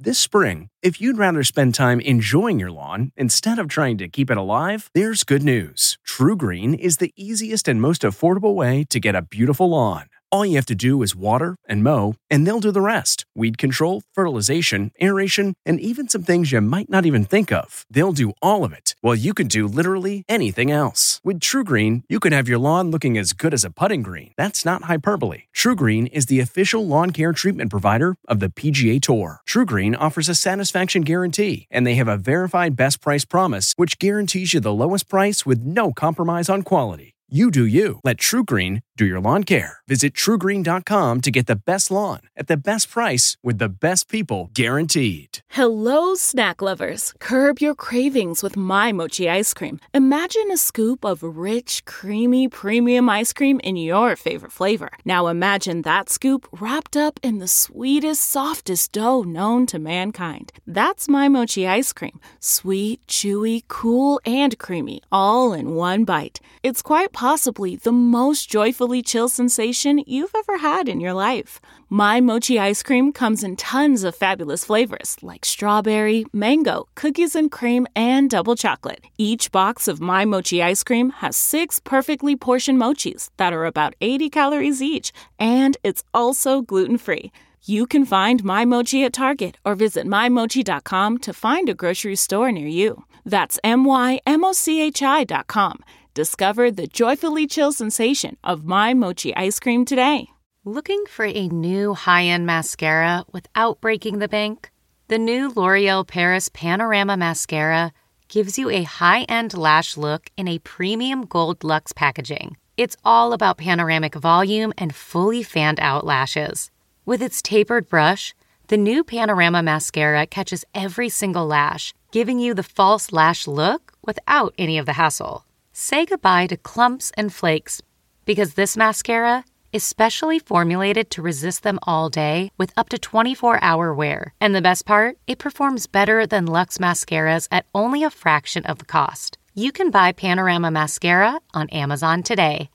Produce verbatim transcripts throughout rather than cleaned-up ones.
This spring, if you'd rather spend time enjoying your lawn instead of trying to keep it alive, there's good news. TruGreen is the easiest and most affordable way to get a beautiful lawn. All you have to do is water and mow, and they'll do the rest. Weed control, fertilization, aeration, and even some things you might not even think of. They'll do all of it, while you can do literally anything else. With TruGreen, you can have your lawn looking as good as a putting green. That's not hyperbole. TruGreen is the official lawn care treatment provider of the P G A Tour. TruGreen offers a satisfaction guarantee, and they have a verified best price promise, which guarantees you the lowest price with no compromise on quality. You do you. Let TruGreen do your lawn care. Visit True Green dot com to get the best lawn at the best price with the best people guaranteed. Hello, snack lovers. Curb your cravings with My Mochi ice cream. Imagine a scoop of rich, creamy, premium ice cream in your favorite flavor. Now imagine that scoop wrapped up in the sweetest, softest dough known to mankind. That's My Mochi ice cream. Sweet, chewy, cool, and creamy, all in one bite. It's quite possibly the most joyfully chill sensation you've ever had in your life. My Mochi ice cream comes in tons of fabulous flavors like strawberry, mango, cookies and cream, and double chocolate. Each box of My Mochi ice cream has six perfectly portioned mochis that are about eighty calories each, and it's also gluten-free. You can find My Mochi at Target or visit my mochi dot com to find a grocery store near you. That's M Y M O C H I dot com. Discover the joyfully chill sensation of My Mochi ice cream today. Looking for a new high-end mascara without breaking the bank? The new L'Oreal Paris Panorama Mascara gives you a high-end lash look in a premium gold luxe packaging. It's all about panoramic volume and fully fanned-out lashes. With its tapered brush, the new Panorama Mascara catches every single lash, giving you the false lash look without any of the hassle. Say goodbye to clumps and flakes, because this mascara is specially formulated to resist them all day with up to twenty-four hour wear. And the best part? It performs better than Luxe mascaras at only a fraction of the cost. You can buy Panorama Mascara on Amazon today.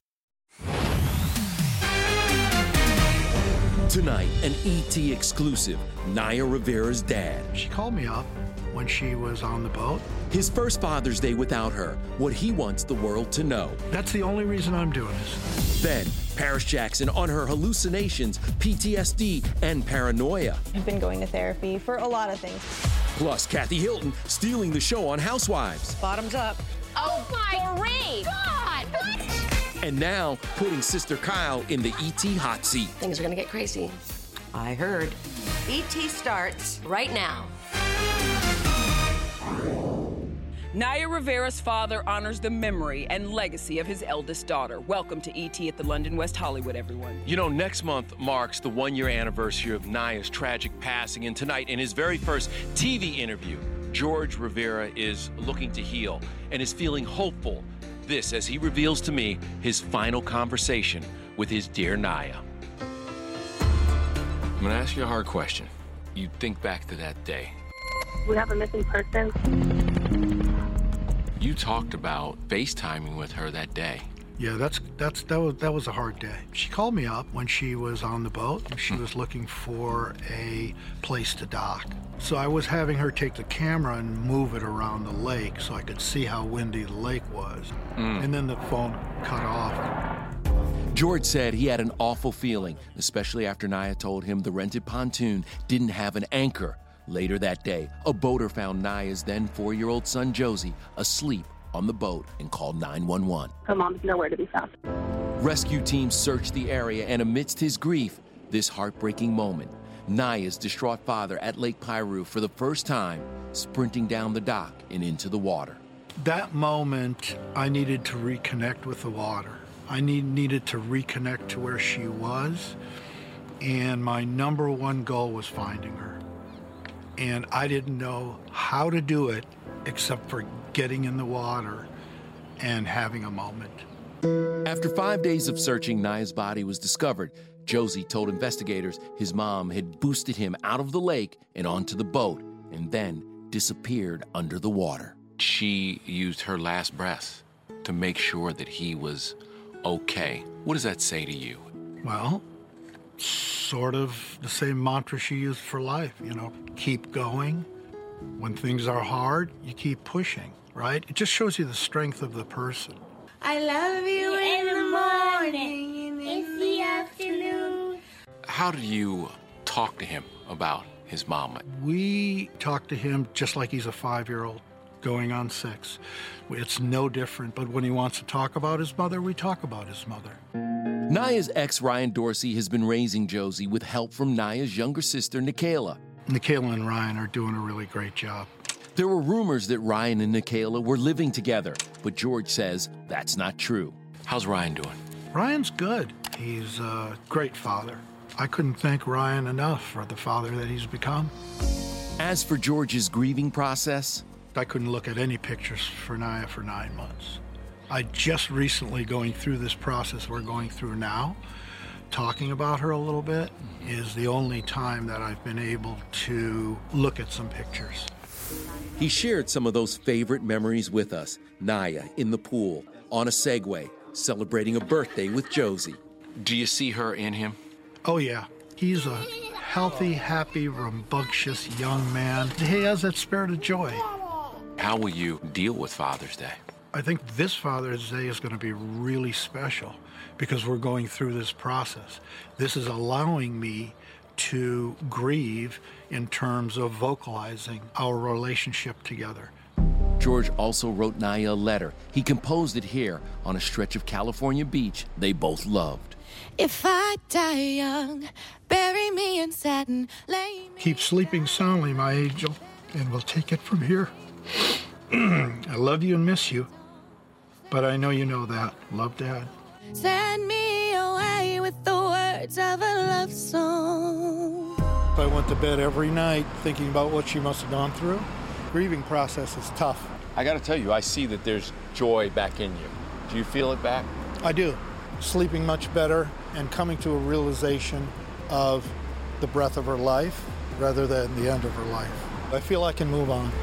Tonight, an E T exclusive, Naya Rivera's dad. She called me up when she was on the boat. His first Father's Day without her, what he wants the world to know. That's the only reason I'm doing this. Then, Paris Jackson on her hallucinations, P T S D, and paranoia. I've been going to therapy for a lot of things. Plus, Kathy Hilton stealing the show on Housewives. Bottoms up. Oh, my great God! What? And now, putting Sister Kyle in the E T hot seat. Things are gonna get crazy. I heard. E T starts right now. Naya Rivera's father honors the memory and legacy of his eldest daughter. Welcome to E T at the London West Hollywood, everyone. You know, next month marks the one-year anniversary of Naya's tragic passing, and tonight, in his very first T V interview, George Rivera is looking to heal and is feeling hopeful. This, as he reveals to me his final conversation with his dear Naya. I'm gonna ask you a hard question. You think back to that day. We have a missing person. You talked about FaceTiming with her that day. Yeah, that's that's that was that was a hard day. She called me up when she was on the boat and she was looking for a place to dock. So I was having her take the camera and move it around the lake so I could see how windy the lake was. Mm. And then the phone cut off. George said he had an awful feeling, especially after Naya told him the rented pontoon didn't have an anchor. Later that day, a boater found Naya's then four-year-old son, Josie, asleep on the boat and called nine one one. Her mom's nowhere to be found. Rescue teams searched the area, and amidst his grief, this heartbreaking moment, Naya's distraught father at Lake Piru for the first time, sprinting down the dock and into the water. That moment, I needed to reconnect with the water. I need, needed to reconnect to where she was, and my number one goal was finding her. And I didn't know how to do it except for getting in the water and having a moment. After five days of searching, Naya's body was discovered. Josie told investigators his mom had boosted him out of the lake and onto the boat and then disappeared under the water. She used her last breath to make sure that he was okay. What does that say to you? Well, sort of the same mantra she used for life, you know, keep going. When things are hard, you keep pushing, right? It just shows you the strength of the person. I love you in the morning, in the afternoon. How do you talk to him about his mom? We talk to him just like he's a five-year-old going on six. It's no different, but when he wants to talk about his mother, we talk about his mother. Naya's ex, Ryan Dorsey, has been raising Josie with help from Naya's younger sister, Nikayla. Nikayla and Ryan are doing a really great job. There were rumors that Ryan and Nikayla were living together, but George says that's not true. How's Ryan doing? Ryan's good. He's a great father. I couldn't thank Ryan enough for the father that he's become. As for George's grieving process, I couldn't look at any pictures for Naya for nine months. I just recently going through this process we're going through now, talking about her a little bit, is the only time that I've been able to look at some pictures. He shared some of those favorite memories with us. Naya in the pool, on a Segway, celebrating a birthday with Josie. Do you see her in him? Oh, yeah. He's a healthy, happy, rambunctious young man. He has that spirit of joy. How will you deal with Father's Day? I think this Father's Day is going to be really special because we're going through this process. This is allowing me to grieve in terms of vocalizing our relationship together. George also wrote Naya a letter. He composed it here on a stretch of California beach they both loved. If I die young, bury me in satin, lay me... Keep sleeping soundly, my angel, and we'll take it from here. I love you and miss you, but I know you know that. Love, Dad. Send me away with the words of a love song. I went to bed every night thinking about what she must have gone through. Grieving process is tough. I gotta tell you, I see that there's joy back in you. Do you feel it back? I do. Sleeping much better and coming to a realization of the breath of her life rather than the end of her life. I feel I can move on.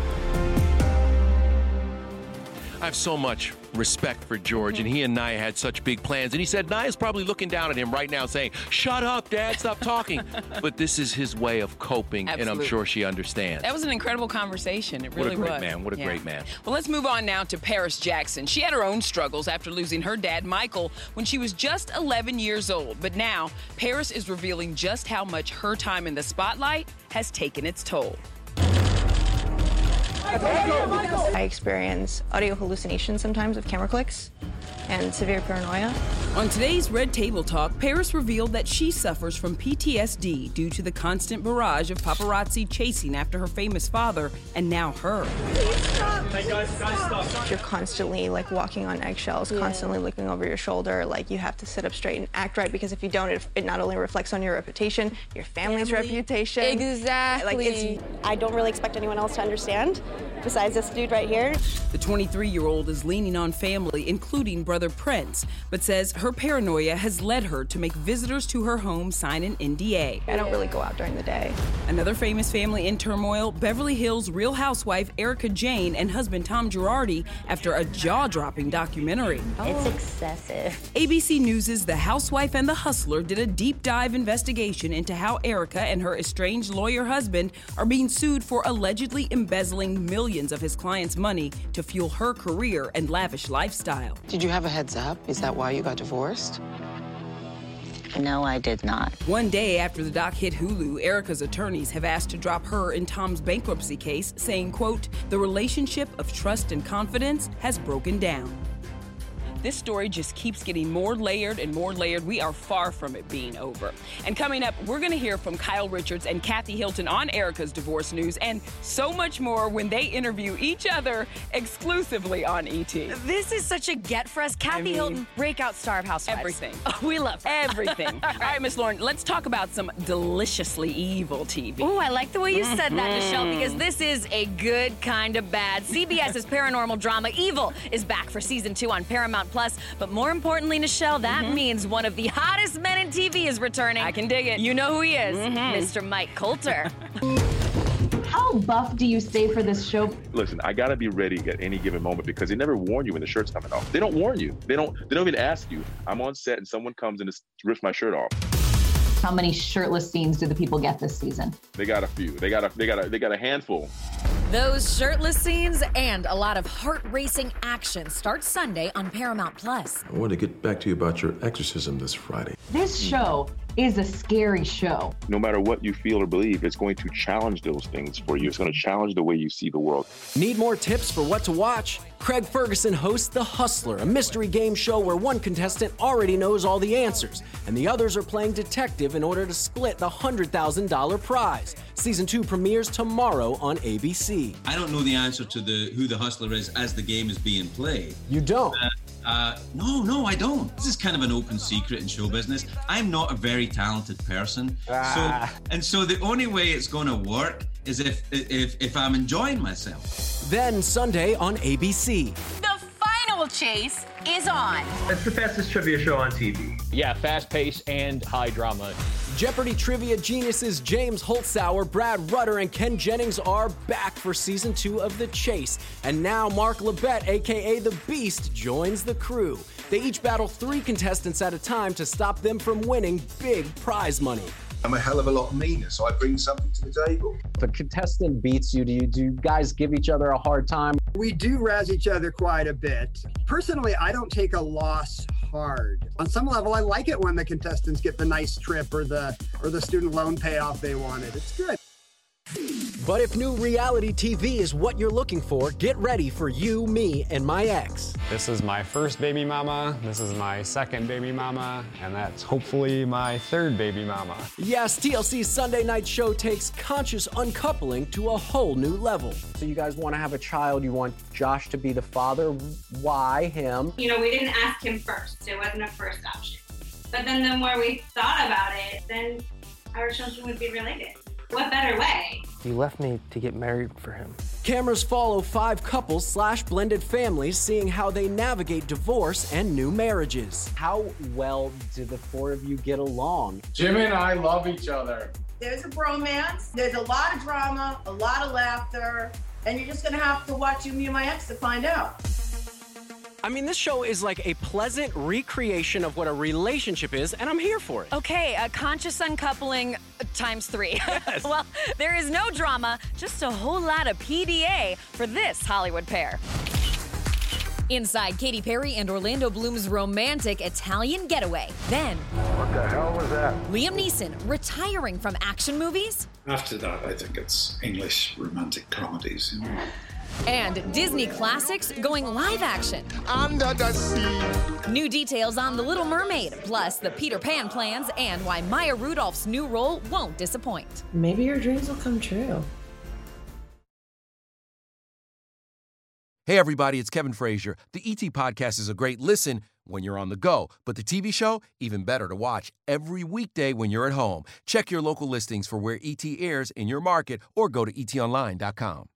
I have so much respect for George, and he and Naya had such big plans. And he said Naya's probably looking down at him right now saying, shut up, Dad, stop talking. But this is his way of coping, Absolutely. And I'm sure she understands. That was an incredible conversation. It really was. What a great man. What a yeah. great man. Well, let's move on now to Paris Jackson. She had her own struggles after losing her dad, Michael, when she was just eleven years old. But now, Paris is revealing just how much her time in the spotlight has taken its toll. I experience audio hallucinations sometimes with camera clicks and severe paranoia. On today's Red Table Talk, Paris revealed that she suffers from P T S D due to the constant barrage of paparazzi chasing after her famous father and now her. Hey guys, guys, stop. You're constantly like walking on eggshells, yeah. constantly looking over your shoulder, like you have to sit up straight and act right, because if you don't, it, it not only reflects on your reputation, your family's Family. reputation. Exactly. Like it's, I don't really expect anyone else to understand besides this dude right here. The twenty-three-year-old is leaning on family, including brother Prince, but says her paranoia has led her to make visitors to her home sign an N D A. I don't really go out during the day. Another famous family in turmoil, Beverly Hills Real Housewife Erica Jane and husband Tom Girardi after a jaw-dropping documentary. It's excessive. A B C News' The Housewife and the Hustler did a deep dive investigation into how Erica and her estranged lawyer husband are being sued for allegedly embezzling millions of his clients' money to fuel her career and lavish lifestyle. Did you have a heads up? Is that why you got divorced? No, I did not. One day after the doc hit Hulu, Erica's attorneys have asked to drop her and Tom's bankruptcy case, saying, quote, the relationship of trust and confidence has broken down. This story just keeps getting more layered and more layered. We are far from it being over. And coming up, we're going to hear from Kyle Richards and Kathy Hilton on Erica's divorce news and so much more when they interview each other exclusively on E T. This is such a get for us. Kathy I mean, Hilton, breakout star of Housewives. Everything. Oh, we love her. Everything. All right, Miss Lauren, let's talk about some deliciously evil T V. Ooh, I like the way you said that, Michelle, because this is a good kind of bad. CBS's paranormal drama Evil is back for season two on Paramount Plus. But more importantly, Nichelle, that mm-hmm. means one of the hottest men in T V is returning. I can dig it. You know who he is, mm-hmm. Mister Mike Coulter. How buff do you stay for this show? Listen, I gotta be ready at any given moment because they never warn you when the shirt's coming off. They don't warn you. They don't. They don't even ask you. I'm on set and someone comes and just rips my shirt off. How many shirtless scenes do the people get this season? They got a few. They got a they got a they got a handful. Those shirtless scenes and a lot of heart-racing action start Sunday on Paramount Plus. I want to get back to you about your exorcism this Friday. This show is a scary show. No matter what you feel or believe, it's going to challenge those things for you. It's going to challenge the way you see the world. Need more tips for what to watch? Craig Ferguson hosts The Hustler, a mystery game show where one contestant already knows all the answers, and the others are playing detective in order to split the one hundred thousand dollars prize. Season two premieres tomorrow on A B C. I don't know the answer to the who the hustler is as the game is being played. You don't? Uh, uh, no, no, I don't. This is kind of an open secret in show business. I'm not a very talented person. Ah. So, and so the only way it's going to work is if, if, if I'm enjoying myself. Then Sunday on A B C. The final chase is on. It's the fastest trivia show on T V. Yeah, fast-paced and high drama. Jeopardy trivia geniuses James Holzhauer, Brad Rutter, and Ken Jennings are back for season two of The Chase. And now Mark Labette, aka The Beast, joins the crew. They each battle three contestants at a time to stop them from winning big prize money. I'm a hell of a lot meaner, so I bring something to the table. If a contestant beats you, do you do you guys give each other a hard time? We do razz each other quite a bit. Personally, I don't take a loss hard. On some level, I like it when the contestants get the nice trip or the or the student loan payoff they wanted. It's good. But if new reality T V is what you're looking for, get ready for You, Me, and My Ex. This is my first baby mama, this is my second baby mama, and that's hopefully my third baby mama. Yes, T L C's Sunday night show takes conscious uncoupling to a whole new level. So you guys want to have a child, you want Josh to be the father. Why him? You know, we didn't ask him first. It wasn't a first option. But then the more we thought about it, then our children would be related. What better way? You left me to get married for him. Cameras follow five couples slash blended families, seeing how they navigate divorce and new marriages. How well do the four of you get along? Jimmy and I love each other. There's a bromance, there's a lot of drama, a lot of laughter, and you're just gonna have to watch You, Me, and My Ex to find out. I mean, this show is like a pleasant recreation of what a relationship is, and I'm here for it. Okay, a conscious uncoupling uh, times three. Yes. Well, there is no drama, just a whole lot of P D A for this Hollywood pair. Inside Katy Perry and Orlando Bloom's romantic Italian getaway. Then, What the hell was that? Liam Neeson retiring from action movies. After that, I think it's English romantic comedies. You know? And Disney classics going live action. Under the sea. New details on The Little Mermaid, plus the Peter Pan plans and why Maya Rudolph's new role won't disappoint. Maybe your dreams will come true. Hey, everybody, it's Kevin Frazier. The E T Podcast is a great listen when you're on the go, but the T V show, even better to watch every weekday when you're at home. Check your local listings for where E T airs in your market or go to e t online dot com.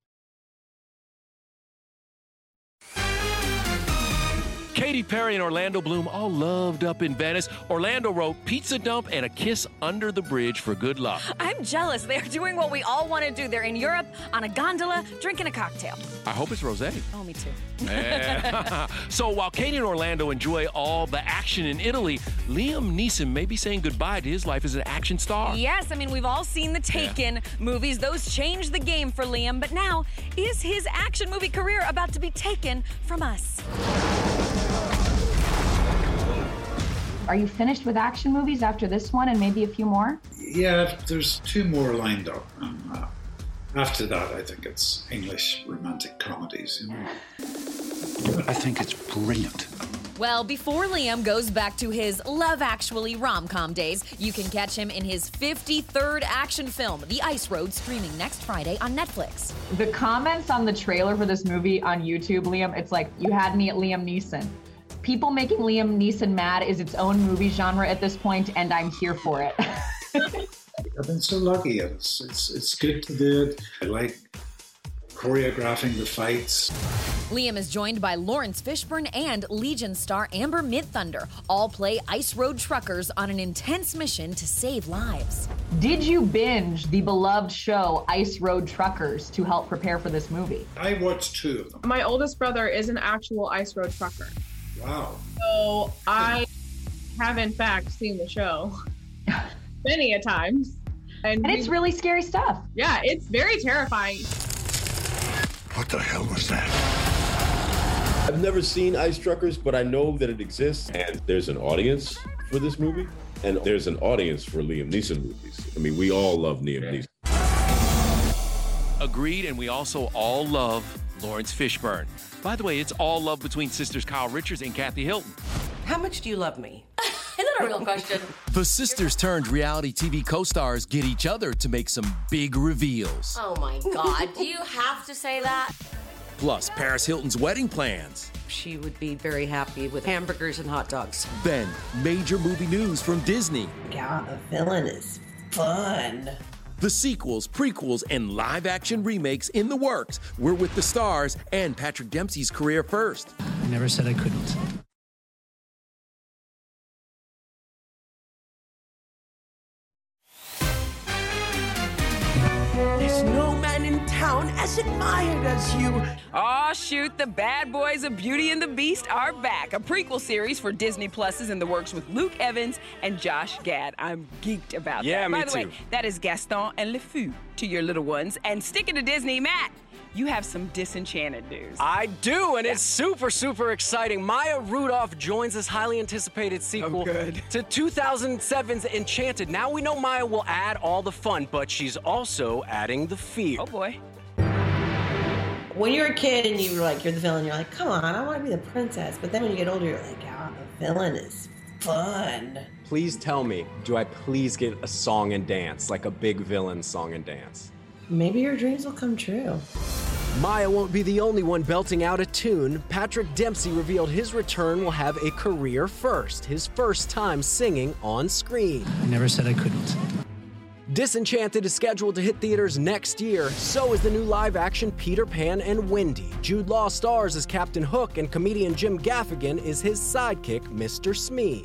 Katy Perry and Orlando Bloom all loved up in Venice. Orlando wrote pizza dump and a kiss under the bridge for good luck. I'm jealous. They're doing what we all want to do. They're in Europe on a gondola drinking a cocktail. I hope it's rosé. Oh, me too. Yeah. So while Katy and Orlando enjoy all the action in Italy, Liam Neeson may be saying goodbye to his life as an action star. Yes, I mean, we've all seen the Taken yeah. movies. Those changed the game for Liam, but now is his action movie career about to be taken from us? Are you finished with action movies after this one and maybe a few more? Yeah, there's two more lined up. And, uh, after that, I think it's English romantic comedies. You know? I think it's brilliant. Well, before Liam goes back to his Love Actually rom-com days, you can catch him in his fifty-third action film, The Ice Road, streaming next Friday on Netflix. The comments on the trailer for this movie on YouTube, Liam, it's like, you had me at Liam Neeson. People making Liam Neeson mad is its own movie genre at this point, and I'm here for it. I've been so lucky. It's, it's, it's good to do it. I like choreographing the fights. Liam is joined by Lawrence Fishburne and Legion star Amber Midthunder. All play Ice Road truckers on an intense mission to save lives. Did you binge the beloved show Ice Road Truckers to help prepare for this movie? I watched two of them. My oldest brother is an actual Ice Road trucker. Wow. So I have in fact seen the show. many a times. And, and it's we, really scary stuff. Yeah, it's very terrifying. What the hell was that? I've never seen Ice Truckers, but I know that it exists. And there's an audience for this movie, and there's an audience for Liam Neeson movies. I mean, we all love Liam Neeson. Agreed, and we also all love Lawrence Fishburne. By the way, it's all love between sisters Kyle Richards and Kathy Hilton. How much do you love me? Is that a real question? The sisters turned reality T V co-stars get each other to make some big reveals. Oh my God, do you have to say that? Plus, Paris Hilton's wedding plans. She would be very happy with hamburgers and hot dogs. Then, major movie news from Disney. God, a villain is fun. The sequels, prequels, and live-action remakes in the works. We're with the stars and Patrick Dempsey's career first. I never said I couldn't. There's no man in town as admired as you. Aw, shoot, the Bad Boys of Beauty and the Beast are back. A prequel series for Disney Plus is in the works with Luke Evans and Josh Gad. I'm geeked about yeah, that. Me By the too. way, that is Gaston and LeFou to your little ones. And sticking to Disney, Matt, you have some Disenchanted news. I do, and yeah. It's super, super exciting. Maya Rudolph joins this highly anticipated sequel oh, to two thousand seven's Enchanted. Now we know Maya will add all the fun, but she's also adding the fear. Oh, boy. When you're a kid and you're like, you're the villain, you're like, come on, I want to be the princess. But then when you get older, you're like, God, the villain is fun. Please tell me, do I please get a song and dance, like a big villain song and dance? Maybe your dreams will come true. Maya won't be the only one belting out a tune. Patrick Dempsey revealed his return will have a career first, his first time singing on screen. I never said I couldn't. Disenchanted is scheduled to hit theaters next year. So is the new live-action Peter Pan and Wendy. Jude Law stars as Captain Hook, and comedian Jim Gaffigan is his sidekick, Mister Smee.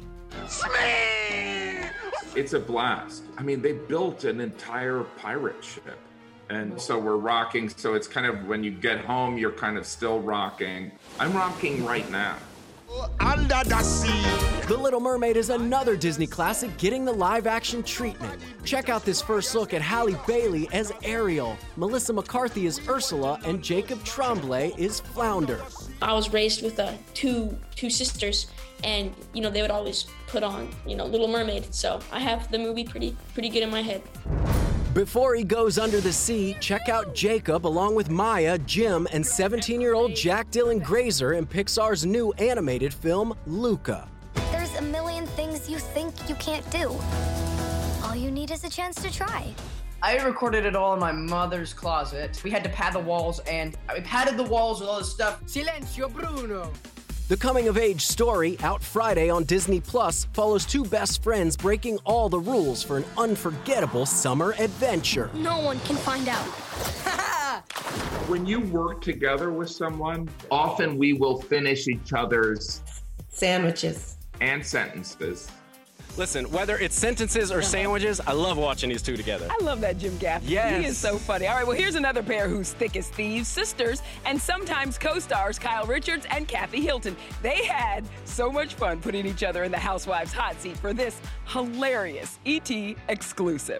Smee! It's a blast. I mean, they built an entire pirate ship. And so we're rocking. So it's kind of when you get home, you're kind of still rocking. I'm rocking right now. Under the sea. The Little Mermaid is another Disney classic getting the live-action treatment. Check out this first look at Halle Bailey as Ariel, Melissa McCarthy as Ursula, and Jacob Tremblay is Flounder. I was raised with uh, two two sisters, and you know they would always put on you know Little Mermaid. So I have the movie pretty pretty good in my head. Before he goes under the sea, check out Jacob along with Maya, Jim, and seventeen-year-old Jack Dylan Grazer in Pixar's new animated film, Luca. There's a million things you think you can't do. All you need is a chance to try. I recorded it all in my mother's closet. We had to pad the walls, and I padded the walls with all this stuff. Silencio, Bruno! The coming-of-age story, out Friday on Disney Plus, follows two best friends breaking all the rules for an unforgettable summer adventure. No one can find out. When you work together with someone, often we will finish each other's sandwiches and sentences. Listen, whether it's sentences or sandwiches, I love watching these two together. I love that Jim Gaffigan. Yes. He is so funny. All right, well, here's another pair who's thick as thieves, sisters, and sometimes co-stars Kyle Richards and Kathy Hilton. They had so much fun putting each other in the Housewives hot seat for this hilarious E T exclusive.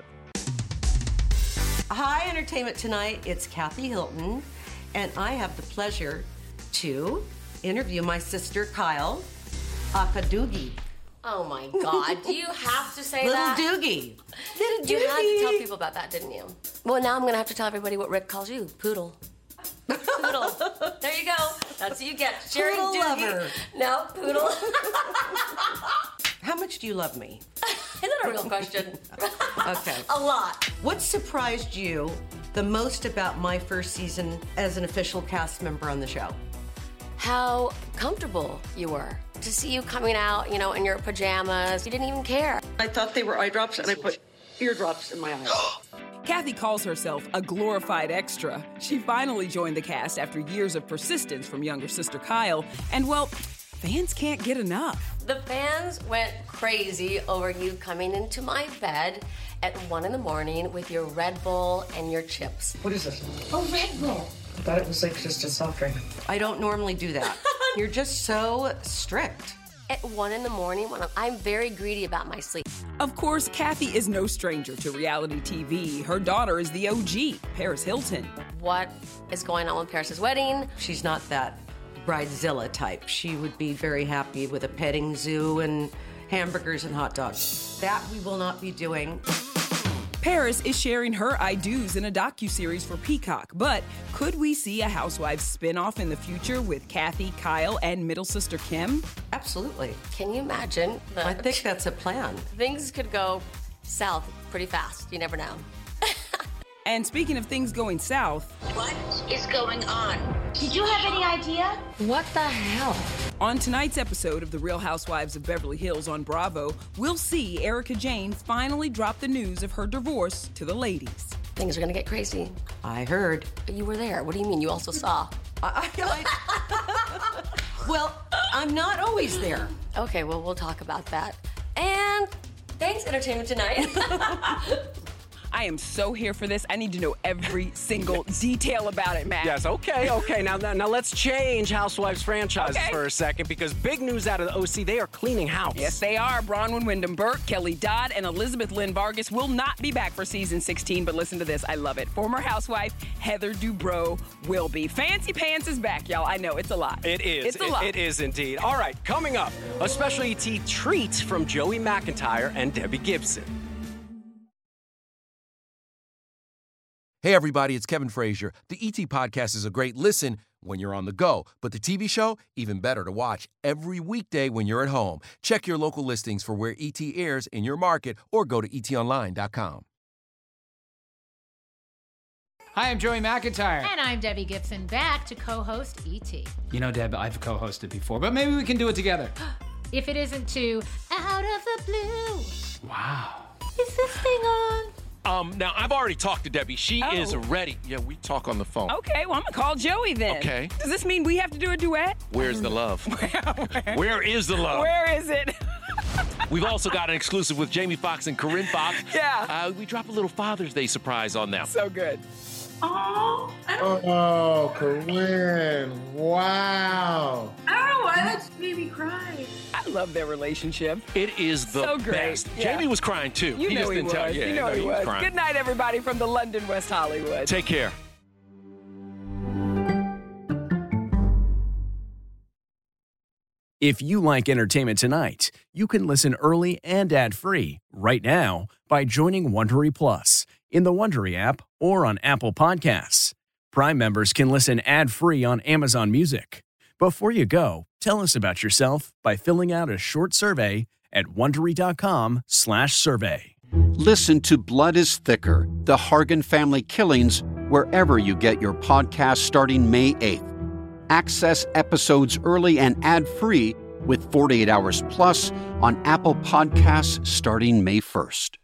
Hi, Entertainment Tonight. It's Kathy Hilton, and I have the pleasure to interview my sister Kyle Akadoogie. Oh my God, do you have to say Little that? Little Doogie. Little You had to tell people about that, didn't you? Well, now I'm gonna have to tell everybody what Rick calls you, Poodle. Poodle. There you go. That's what you get. Sharing Poodle Doogie. lover. No, Poodle. How much do you love me? Is that a real question? Okay. A lot. What surprised you the most about my first season as an official cast member on the show? How comfortable you were. To see you coming out, you know, in your pajamas. You didn't even care. I thought they were eye drops, and I put eardrops in my eyes. Kathy calls herself a glorified extra. She finally joined the cast after years of persistence from younger sister Kyle. And, well, fans can't get enough. The fans went crazy over you coming into my bed at one in the morning with your Red Bull and your chips. What is this? Oh, Red Bull. I thought it was like just a soft drink. I don't normally do that. You're just so strict. At one in the morning, when I'm, I'm very greedy about my sleep. Of course, Kathy is no stranger to reality T V. Her daughter is the O G, Paris Hilton. What is going on with Paris's wedding? She's not that bridezilla type. She would be very happy with a petting zoo and hamburgers and hot dogs. That we will not be doing. Paris is sharing her I-dos in a docuseries for Peacock, but could we see a Housewives spinoff in the future with Kathy, Kyle, and middle sister Kim? Absolutely. Can you imagine? The, I think that's a plan. Things could go south pretty fast. You never know. And speaking of things going south... What is going on? Did you have any idea? What the hell? On tonight's episode of The Real Housewives of Beverly Hills on Bravo, we'll see Erika Jayne finally drop the news of her divorce to the ladies. Things are gonna get crazy. I heard. But you were there. What do you mean? You also saw? I, I, well, I'm not always there. Okay, well, we'll talk about that. And thanks, Entertainment Tonight. I am so here for this. I need to know every single detail about it, Matt. Yes, okay, okay. Now, now, now let's change Housewives franchises Okay. for a second, because big news out of the O C, they are cleaning house. Yes, they are. Bronwyn Wyndham Burke, Kelly Dodd, and Elizabeth Lynn Vargas will not be back for season sixteen, but listen to this. I love it. Former housewife Heather Dubrow will be. Fancy Pants is back, y'all. I know, it's a lot. It is. It's a it, lot. It is indeed. All right, coming up, a specialty treat from Joey McIntyre and Debbie Gibson. Hey, everybody, it's Kevin Frazier. The E T Podcast is a great listen when you're on the go, but the T V show, even better to watch every weekday when you're at home. Check your local listings for where E T airs in your market or go to e t online dot com. Hi, I'm Joey McIntyre. And I'm Debbie Gibson, back to co-host E T. You know, Deb, I've co-hosted before, but maybe we can do it together. If it isn't too out of the blue. Wow. Is this thing on? Um, now, I've already talked to Debbie. She Oh. is ready. Yeah, we talk on the phone. Okay, well, I'm gonna call Joey then. Okay. Does this mean we have to do a duet? Where's the love? Where is the love? Where is it? We've also got an exclusive with Jamie Foxx and Corinne Fox. Yeah. Uh, we drop a little Father's Day surprise on them. So good. Oh, Oh, Corinne. Wow. I don't know why that made me cry. I love their relationship. It is the So great. best. Yeah. Jamie was crying too. You he know just he didn't was. tell Yeah, you know no, he was. crying. Good night, everybody from the London, West Hollywood. Take care. If you like Entertainment Tonight, you can listen early and ad-free right now by joining Wondery Plus in the Wondery app or on Apple Podcasts. Prime members can listen ad-free on Amazon Music. Before you go, tell us about yourself by filling out a short survey at wondery.com slash survey. Listen to Blood is Thicker, The Hargan Family Killings, wherever you get your podcast starting May eighth. Access episodes early and ad-free with forty-eight hours plus on Apple Podcasts starting May first.